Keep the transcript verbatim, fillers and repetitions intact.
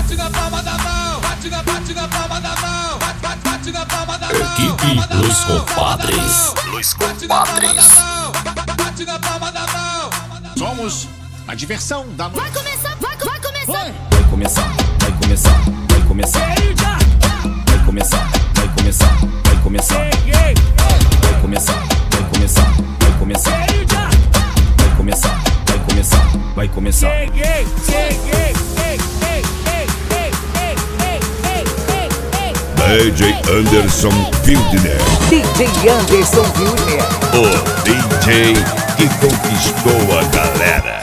bate na palma da mão, bate na, bate na palma da mão, bate, bate, bate na palma da mão. Equipe Los Compadres. Los Compadres. Bate na palma da mão. Somos a diversão da noite. Vai começar, vai, vai começar. Vai. Vai começar, vai começar, vai começar. Vai começar, vai começar, vai começar. Vai começar, vai começar, vai começar. Vai começar, vai começar, vai começar. Cheguei, cheguei, D J Anderson Wildner. D J Anderson Wildner. O D J que conquistou a galera.